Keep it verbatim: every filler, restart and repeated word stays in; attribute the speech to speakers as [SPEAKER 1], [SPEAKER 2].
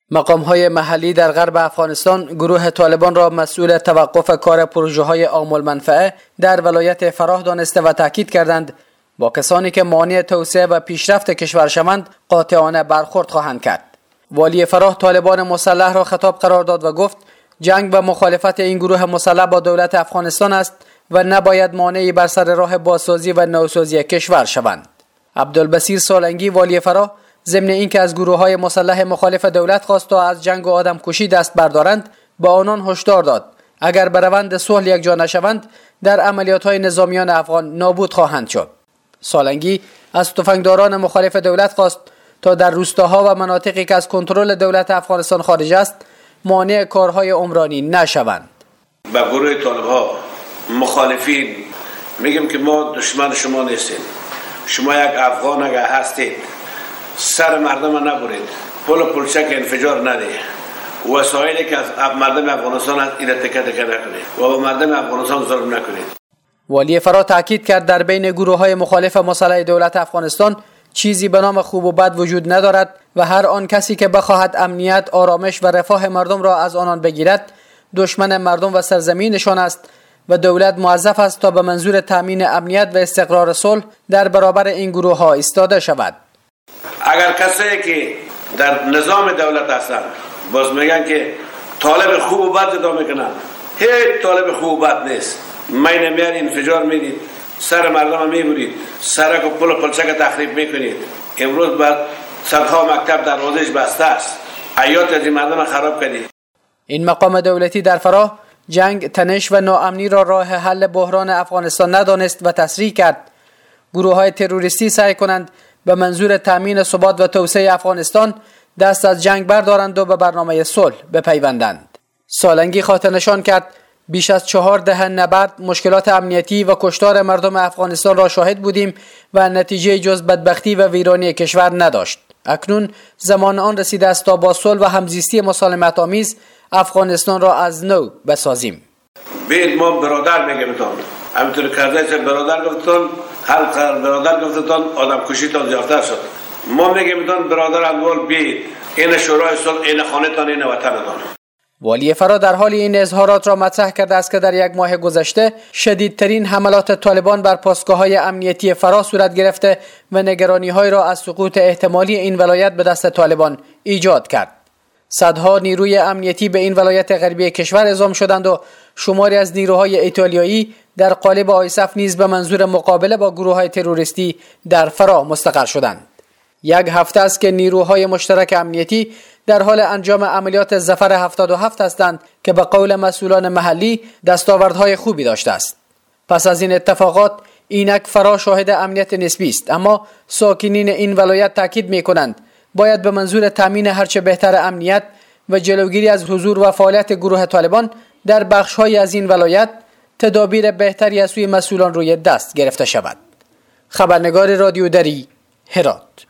[SPEAKER 1] مقام‌های محلی در غرب افغانستان گروه طالبان را مسئول توقف کار پروژه‌های عام المنفعه در ولایت فراه دانسته و تاکید کردند با کسانی که مانع توسعه و پیشرفت کشور شوند قاطعانه برخورد خواهند کرد. والی فراه طالبان مسلح را خطاب قرار داد و گفت جنگ و مخالفت این گروه مسلح با دولت افغانستان است و نباید مانعی بر سر راه بازسازی و نوسازی کشور شوند. عبدالبصیر سالنگی والی فراه ضمن اینکه از گروه‌های مسلح مخالف دولت خواست تا از جنگ و آدمکشی دست بردارند، با آنان هشدار داد اگر به روند صلح یکجا نشوند در عملیات‌های نظامیان افغان نابود خواهند شد. سالنگی از تفنگداران مخالف دولت خواست تا در روستاها و مناطقی که از کنترل دولت افغانستان خارج است مانع کارهای عمرانی نشوند.
[SPEAKER 2] با گروه طالب‌ها مخالفین میگم که ما دشمن شما نیستیم. شما یک افغان اگر هستید سر مردم نبرید، پل پلچک انفجار ندید، وسایلی که از مردم افغانستان از این تکه تکه نکنید و با مردم افغانستان ظلم نکنید.
[SPEAKER 1] والی فراه تاکید کرد در بین گروه‌های مخالف مسلح دولت افغانستان چیزی به نام خوب و بد وجود ندارد و هر آن کسی که بخواهد امنیت، آرامش و رفاه مردم را از آنان بگیرد دشمن مردم و سرزمینشان است و دولت موظف است تا به منظور تامین امنیت و استقرار صلح در برابر این گروه‌ها ایستاده شود.
[SPEAKER 2] اگر کسایی که در نظام دولت هستند باز میگن که طالب خوب و بد جدا میکنن، هیچ طالب خوب و بد نیست. مین میان انفجار میدید، سر مردم میبرید، سرک و پل و پلچک تخریب میکنید. امروز بعد صدها مکتب دروازش بسته است، حیات از مردم خراب کردید.
[SPEAKER 1] این مقام دولتی در فراه جنگ، تنش و ناامنی را راه حل بحران افغانستان ندانست و تصریح کرد گروه‌های تروریستی سعی کنند به منظور تامین ثبات و توسعه افغانستان دست از جنگ بردارند و به برنامه صلح بپیوندند. سالنگی خاطر نشان کرد بیش از چهار دهه نبرد، مشکلات امنیتی و کشتار مردم افغانستان را شاهد بودیم و نتیجه جز بدبختی و ویرانی کشور نداشت. اکنون زمان آن رسیده است تا با صلح و همزیستی مسالمت آمیز افغانستان را از نو بسازیم.
[SPEAKER 2] بید ما برادر میگیم تان، همینطور که ازش برادر گفتن، هر برادر گفتن آدم کشیتان زیادتر شد. ما میگیم تان برادر اندوال بید، این شورای صلح، این خانه تان، این وطن تان.
[SPEAKER 1] والی فراه در حال این اظهارات را مطرح کرده است که در یک ماه گذشته شدیدترین حملات طالبان بر پاسگاه‌های امنیتی فراه صورت گرفته و نگرانی‌های را از سقوط احتمالی این ولایت به دست طالبان ایجاد کرد. صدها نیروی امنیتی به این ولایت غربی کشور اعزام شدند و شماری از نیروهای ایتالیایی در قالب آیسف نیز به منظور مقابله با گروه‌های تروریستی در فراه مستقر شدند. یک هفته است که نیروهای مشترک امنیتی در حال انجام عملیات ظفر هفتاد و هفت هستند که به قول مسئولان محلی دستاوردهای خوبی داشته است. پس از این اتفاقات اینک فراه شاهد امنیت نسبی است، اما ساکنین این ولایت تاکید می‌کنند باید به منظور تامین هرچه بهتر امنیت و جلوگیری از حضور و فعالیت گروه طالبان در بخش‌های از این ولایت تدابیر بهتری از سوی مسئولان روی دست گرفته شود. خبرنگار رادیو دری، هرات.